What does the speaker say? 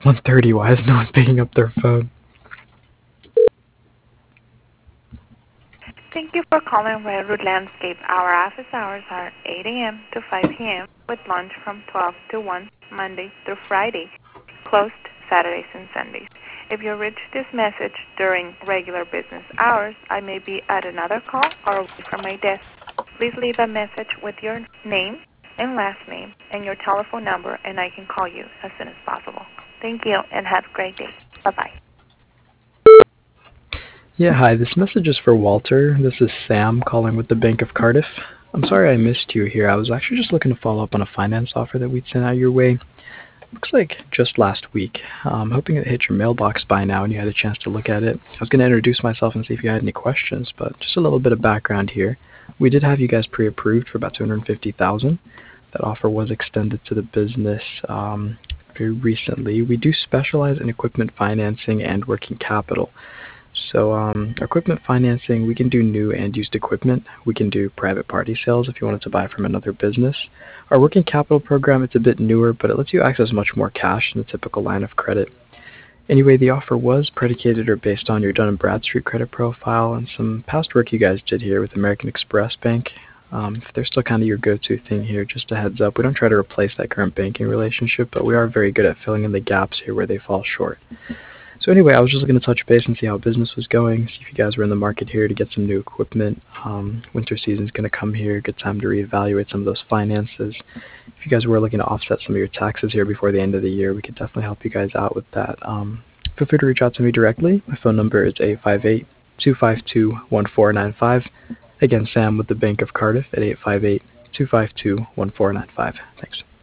1:30. Why is no one picking up their phone? Thank you for calling Redwood Landscape. Our office hours are 8 a.m. to 5 p.m. with lunch from 12 to 1, Monday through Friday, closed Saturdays and Sundays. If you reach this message during regular business hours, I may be at another call or away from my desk. Please leave a message with your name and last name and your telephone number, and I can call you as soon as possible. Thank you, and have a great day. Bye-bye. Yeah, hi. This message is for Walter. This is Sam calling with the Bank of Cardiff. I'm sorry I missed you here. I was actually just looking to follow up on a finance offer that we'd sent out your way. Looks like just last week. I'm hoping it hit your mailbox by now and you had a chance to look at it. I was going to introduce myself and see if you had any questions, but just a little bit of background here. We did have you guys pre-approved for about $250,000. That offer was extended to the business very recently. We do specialize in equipment financing and working capital. So equipment financing, we can do new and used equipment. We can do private party sales if you wanted to buy from another business. Our working capital program, it's a bit newer, but it lets you access much more cash than a typical line of credit. Anyway, the offer was predicated or based on your Dun & Bradstreet credit profile and some past work you guys did here with American Express Bank. If they're still kind of your go-to thing here, just a heads up, we don't try to replace that current banking relationship, but we are very good at filling in the gaps here where they fall short. So anyway, I was just looking to touch base and see how business was going, see if you guys were in the market here to get some new equipment. Winter season's going to come here, good time to reevaluate some of those finances. If you guys were looking to offset some of your taxes here before the end of the year, we could definitely help you guys out with that. Feel free to reach out to me directly. My phone number is 858-252-1495. Again, Sam with the Bank of Cardiff at 858-252-1495. Thanks.